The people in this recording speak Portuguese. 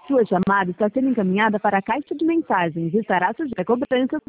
Sua chamada está sendo encaminhada para a caixa de mensagens e estará sujeita a cobrança